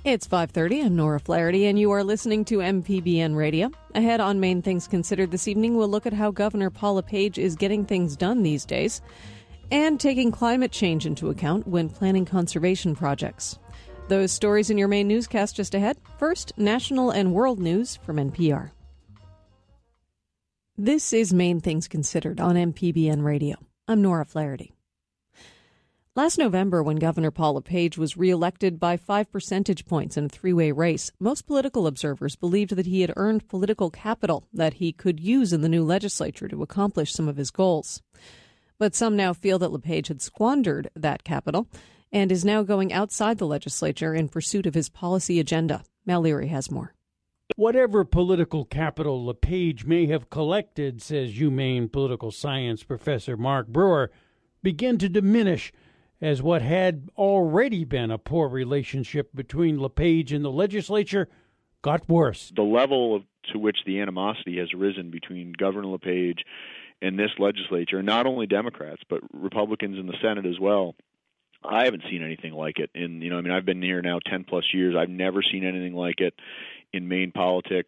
It's 5:30. I'm Nora Flaherty, and you are listening to MPBN Radio. Ahead on Main Things Considered this evening, we'll look at how Governor Paul LePage is getting things done these days and taking climate change into account when planning conservation projects. Those stories in your main newscast just ahead. First, national and world news from NPR. This is Main Things Considered on MPBN Radio. I'm Nora Flaherty. Last November, when Governor Paul LePage was reelected by 5 percentage points in a three-way race, most political observers believed that he had earned political capital that he could use in the new legislature to accomplish some of his goals. But some now feel that LePage had squandered that capital and is now going outside the legislature in pursuit of his policy agenda. Mal Leary has more. Whatever political capital LePage may have collected, says UMaine political science professor Mark Brewer, began to diminish as what had already been a poor relationship between LePage and the legislature got worse. The level to which the animosity has risen between Governor LePage and this legislature, not only Democrats, but Republicans in the Senate as well, I haven't seen anything like it. I've been here now 10 plus years. I've never seen anything like it in Maine politics,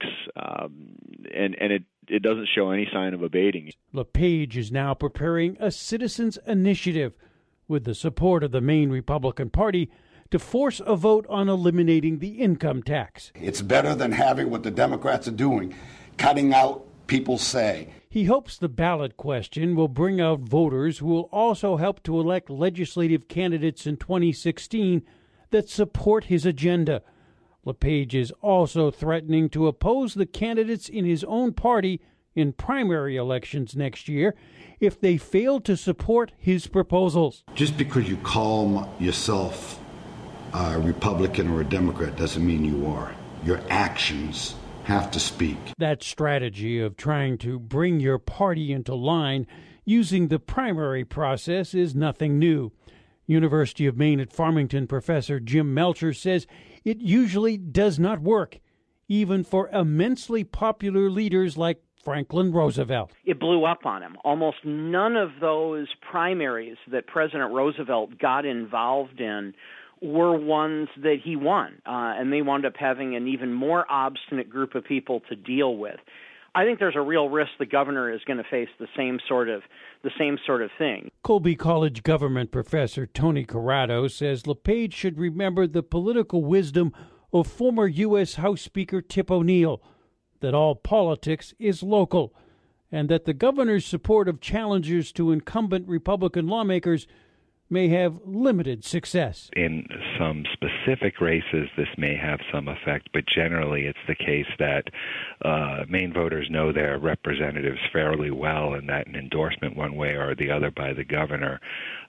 and it doesn't show any sign of abating. LePage is now preparing a citizens' initiative with the support of the Maine Republican Party to force a vote on eliminating the income tax. It's better than having what the Democrats are doing, cutting out people's say. He hopes the ballot question will bring out voters who will also help to elect legislative candidates in 2016 that support his agenda. LePage is also threatening to oppose the candidates in his own party in primary elections next year if they fail to support his proposals. Just because you call yourself a Republican or a Democrat doesn't mean you are. Your actions have to speak. That strategy of trying to bring your party into line using the primary process is nothing new. University of Maine at Farmington professor Jim Melcher says it usually does not work, even for immensely popular leaders like Franklin Roosevelt. It blew up on him. Almost none of those primaries that President Roosevelt got involved in were ones that he won, and they wound up having an even more obstinate group of people to deal with. I think there's a real risk the governor is going to face the same sort of thing. Colby College government professor Tony Corrado says LePage should remember the political wisdom of former U.S. House Speaker Tip O'Neill, that all politics is local, and that the governor's support of challengers to incumbent Republican lawmakers may have limited success. In some specific races, this may have some effect, but generally it's the case that Maine voters know their representatives fairly well, and that an endorsement one way or the other by the governor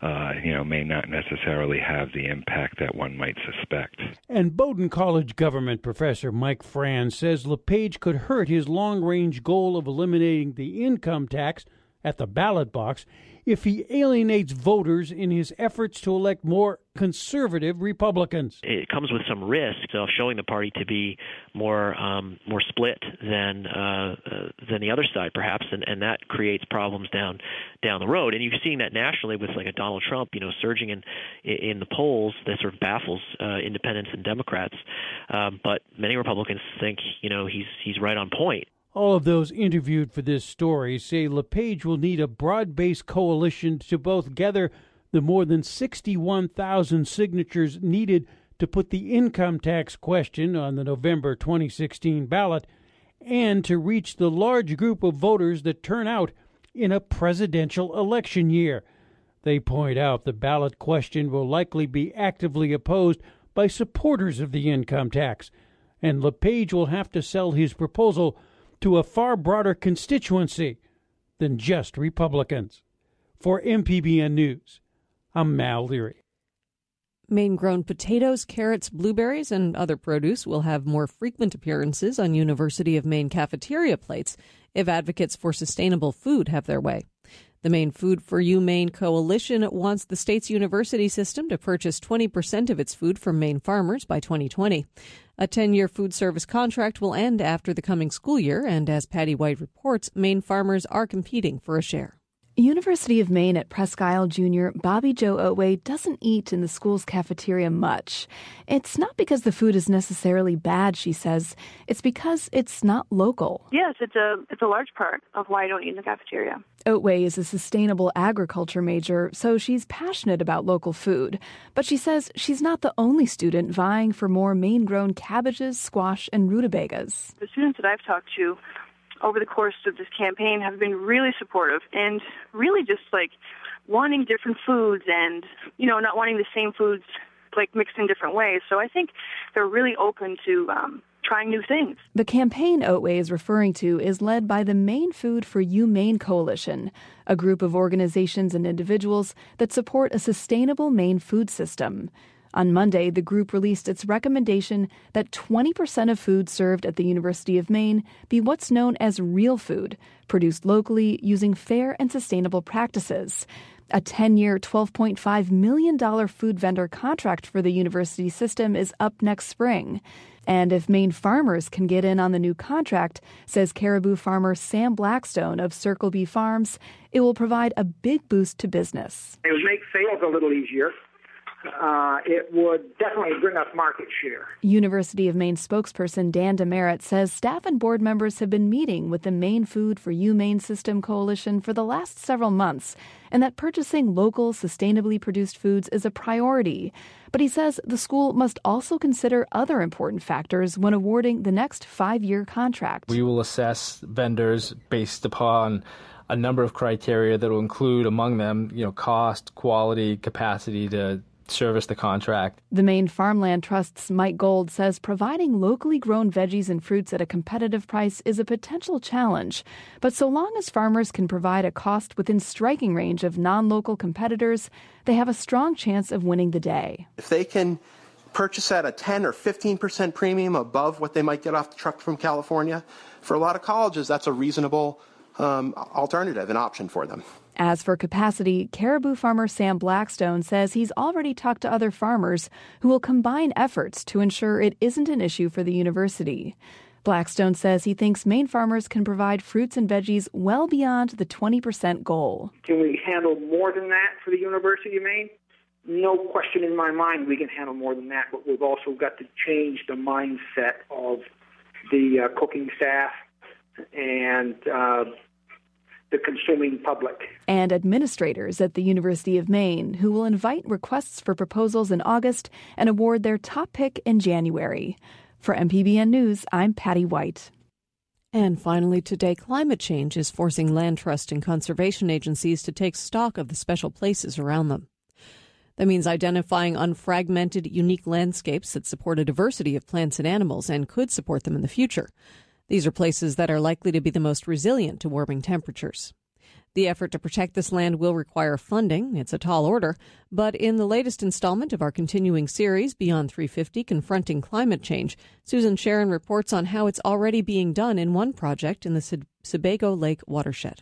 may not necessarily have the impact that one might suspect. And Bowdoin College government professor Mike Franz says LePage could hurt his long-range goal of eliminating the income tax at the ballot box if he alienates voters in his efforts to elect more conservative Republicans. It comes with some risk of showing the party to be more split than the other side, perhaps, and that creates problems down the road. And you're seeing that nationally with like a Donald Trump, surging in the polls. That sort of baffles independents and Democrats. But many Republicans think he's right on point. All of those interviewed for this story say LePage will need a broad-based coalition to both gather the more than 61,000 signatures needed to put the income tax question on the November 2016 ballot and to reach the large group of voters that turn out in a presidential election year. They point out the ballot question will likely be actively opposed by supporters of the income tax, and LePage will have to sell his proposal to a far broader constituency than just Republicans. For MPBN News, I'm Mal Leary. Maine-grown potatoes, carrots, blueberries, and other produce will have more frequent appearances on University of Maine cafeteria plates if advocates for sustainable food have their way. The Maine Food for You Maine Coalition wants the state's university system to purchase 20% of its food from Maine farmers by 2020. A 10-year food service contract will end after the coming school year, and as Patty White reports, Maine farmers are competing for a share. University of Maine at Presque Isle Jr., Bobby Jo Otway doesn't eat in the school's cafeteria much. It's not because the food is necessarily bad, she says. It's because it's not local. Yes, it's a large part of why I don't eat in the cafeteria. Otway is a sustainable agriculture major, so she's passionate about local food. But she says she's not the only student vying for more Maine-grown cabbages, squash, and rutabagas. The students that I've talked to over the course of this campaign have been really supportive and really just like wanting different foods and, not wanting the same foods like mixed in different ways. So I think they're really open to trying new things. The campaign Otway is referring to is led by the Maine Food for You Maine Coalition, a group of organizations and individuals that support a sustainable Maine food system. On Monday, the group released its recommendation that 20% of food served at the University of Maine be what's known as real food, produced locally using fair and sustainable practices. A 10-year, $12.5 million food vendor contract for the university system is up next spring. And if Maine farmers can get in on the new contract, says caribou farmer Sam Blackstone of Circle B Farms, it will provide a big boost to business. It would make sales a little easier. It would definitely bring us market share. University of Maine spokesperson Dan Demerit says staff and board members have been meeting with the Maine Food for You Maine System Coalition for the last several months, and that purchasing local, sustainably produced foods is a priority. But he says the school must also consider other important factors when awarding the next 5-year contract. We will assess vendors based upon a number of criteria that will include among them, cost, quality, capacity to service the contract. The Maine Farmland Trust's Mike Gold says providing locally grown veggies and fruits at a competitive price is a potential challenge. But so long as farmers can provide a cost within striking range of non-local competitors, they have a strong chance of winning the day. If they can purchase at a 10 or 15% premium above what they might get off the truck from California, for a lot of colleges, that's a reasonable alternative, an option for them. As for capacity, caribou farmer Sam Blackstone says he's already talked to other farmers who will combine efforts to ensure it isn't an issue for the university. Blackstone says he thinks Maine farmers can provide fruits and veggies well beyond the 20% goal. Can we handle more than that for the University of Maine? No question in my mind we can handle more than that, but we've also got to change the mindset of the cooking staff and the consuming public. And administrators at the University of Maine, who will invite requests for proposals in August and award their top pick in January. For MPBN News, I'm Patty White. And finally today, climate change is forcing land trust and conservation agencies to take stock of the special places around them. That means identifying unfragmented, unique landscapes that support a diversity of plants and animals and could support them in the future. These are places that are likely to be the most resilient to warming temperatures. The effort to protect this land will require funding. It's a tall order. But in the latest installment of our continuing series, Beyond 350, Confronting Climate Change, Susan Sharon reports on how it's already being done in one project in the Sebago Lake watershed.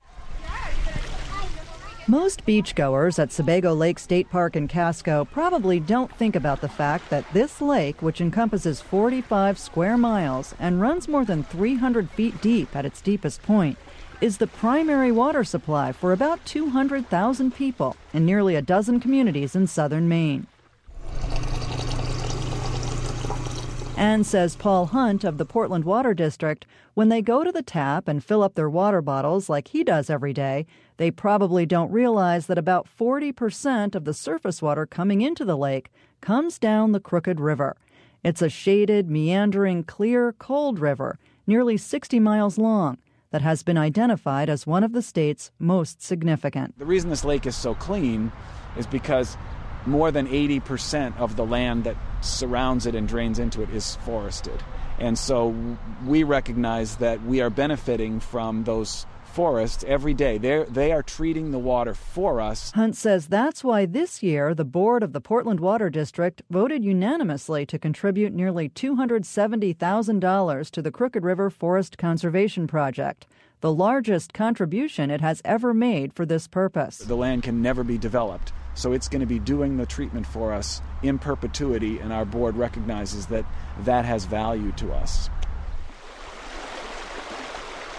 Most beachgoers at Sebago Lake State Park in Casco probably don't think about the fact that this lake, which encompasses 45 square miles and runs more than 300 feet deep at its deepest point, is the primary water supply for about 200,000 people in nearly a dozen communities in southern Maine. And says Paul Hunt of the Portland Water District, when they go to the tap and fill up their water bottles like he does every day, they probably don't realize that about 40% of the surface water coming into the lake comes down the Crooked River. It's a shaded, meandering, clear, cold river, nearly 60 miles long, that has been identified as one of the state's most significant. The reason this lake is so clean is because more than 80% of the land that surrounds it and drains into it is forested. And so we recognize that we are benefiting from those forests every day. They are treating the water for us. Hunt says that's why this year the board of the Portland Water District voted unanimously to contribute nearly $270,000 to the Crooked River Forest Conservation Project, the largest contribution it has ever made for this purpose. The land can never be developed, so it's going to be doing the treatment for us in perpetuity, and our board recognizes that that has value to us.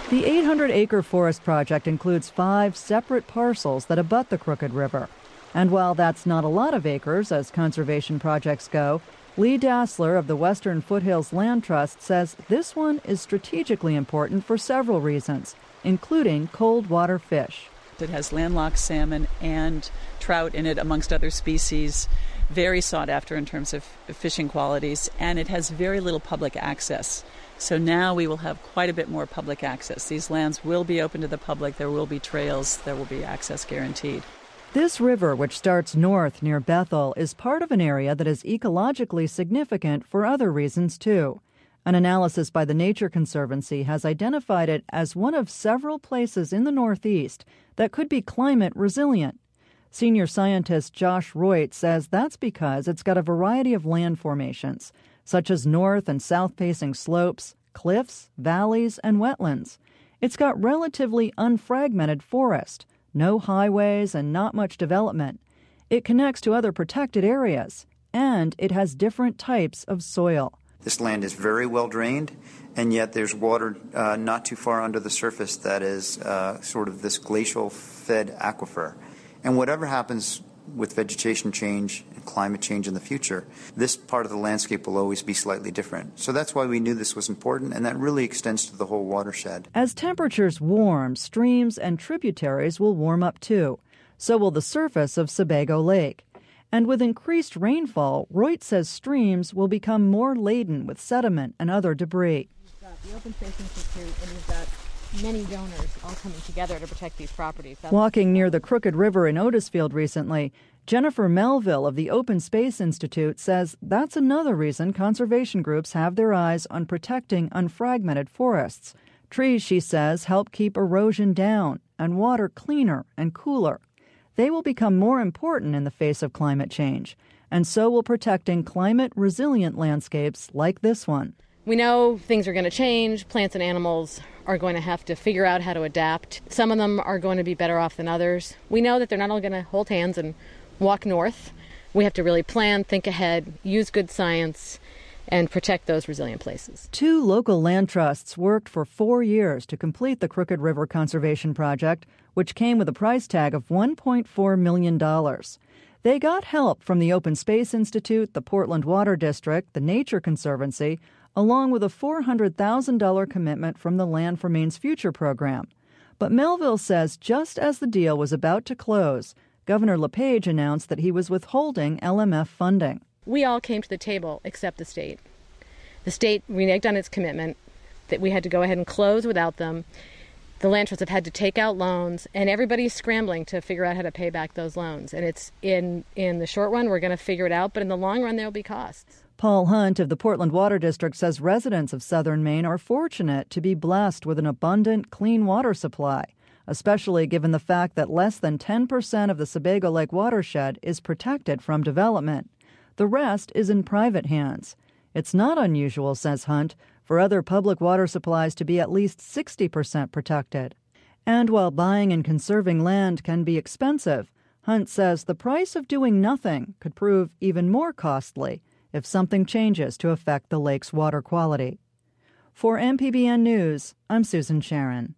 The 800-acre forest project includes 5 separate parcels that abut the Crooked River. And while that's not a lot of acres as conservation projects go, Lee Dassler of the Western Foothills Land Trust says this one is strategically important for several reasons, including cold water fish. It has landlocked salmon and trout in it, amongst other species, very sought after in terms of fishing qualities, and it has very little public access. So now we will have quite a bit more public access. These lands will be open to the public, there will be trails, there will be access guaranteed. This river, which starts north near Bethel, is part of an area that is ecologically significant for other reasons, too. An analysis by the Nature Conservancy has identified it as one of several places in the Northeast that could be climate resilient. Senior scientist Josh Reut says that's because it's got a variety of land formations, such as north and south-facing slopes, cliffs, valleys, and wetlands. It's got relatively unfragmented forest, no highways, and not much development. It connects to other protected areas, and it has different types of soil. This land is very well drained, and yet there's water not too far under the surface that is sort of this glacial-fed aquifer. And whatever happens with vegetation change and climate change in the future, this part of the landscape will always be slightly different. So that's why we knew this was important, and that really extends to the whole watershed. As temperatures warm, streams and tributaries will warm up too. So will the surface of Sebago Lake. And with increased rainfall, Reut says streams will become more laden with sediment and other debris. We've got the Open Space Institute, and we've got many donors all coming together to protect these properties. Walking near the Crooked River in Otisfield recently, Jennifer Melville of the Open Space Institute says that's another reason conservation groups have their eyes on protecting unfragmented forests. Trees, she says, help keep erosion down and water cleaner and cooler. They will become more important in the face of climate change, and so will protecting climate-resilient landscapes like this one. We know things are going to change. Plants and animals are going to have to figure out how to adapt. Some of them are going to be better off than others. We know that they're not all going to hold hands and walk north. We have to really plan, think ahead, use good science, and protect those resilient places. 2 local land trusts worked for 4 years to complete the Crooked River Conservation Project, which came with a price tag of $1.4 million. They got help from the Open Space Institute, the Portland Water District, the Nature Conservancy, along with a $400,000 commitment from the Land for Maine's Future program. But Melville says just as the deal was about to close, Governor LePage announced that he was withholding LMF funding. We all came to the table except the state. The state reneged on its commitment that we had to go ahead and close without them. The land trusts have had to take out loans, and everybody's scrambling to figure out how to pay back those loans. And it's in the short run, we're going to figure it out, but in the long run, there'll be costs. Paul Hunt of the Portland Water District says residents of southern Maine are fortunate to be blessed with an abundant, clean water supply, especially given the fact that less than 10% of the Sebago Lake watershed is protected from development. The rest is in private hands. It's not unusual, says Hunt, for other public water supplies to be at least 60% protected. And while buying and conserving land can be expensive, Hunt says the price of doing nothing could prove even more costly if something changes to affect the lake's water quality. For MPBN News, I'm Susan Sharon.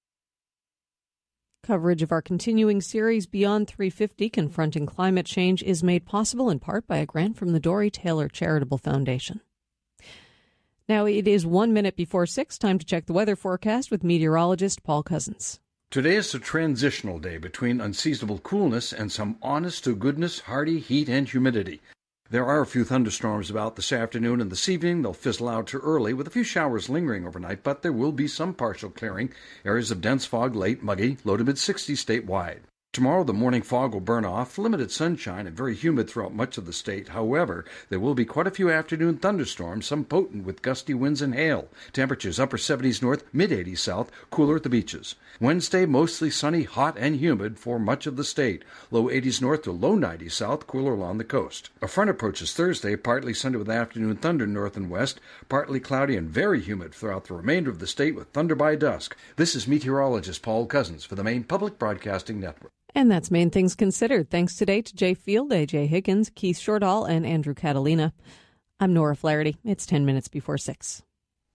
Coverage of our continuing series Beyond 350 Confronting Climate Change is made possible in part by a grant from the Dory Taylor Charitable Foundation. Now it is 1 minute before 6, time to check the weather forecast with meteorologist Paul Cousins. Today is a transitional day between unseasonable coolness and some honest-to-goodness, hearty heat and humidity. There are a few thunderstorms about this afternoon and this evening. They'll fizzle out too early, with a few showers lingering overnight, but there will be some partial clearing. Areas of dense fog late, muggy, low to mid-60s statewide. Tomorrow, the morning fog will burn off, limited sunshine, and very humid throughout much of the state. However, there will be quite a few afternoon thunderstorms, some potent with gusty winds and hail. Temperatures upper 70s north, mid-80s south, cooler at the beaches. Wednesday, mostly sunny, hot, and humid for much of the state. Low 80s north to low 90s south, cooler along the coast. A front approaches Thursday, partly sunny with afternoon thunder north and west, partly cloudy and very humid throughout the remainder of the state with thunder by dusk. This is meteorologist Paul Cousins for the Maine Public Broadcasting Network. And that's Maine Things Considered. Thanks today to Jay Field, A.J. Higgins, Keith Shortall, and Andrew Catalina. I'm Nora Flaherty. It's 10 minutes before 6.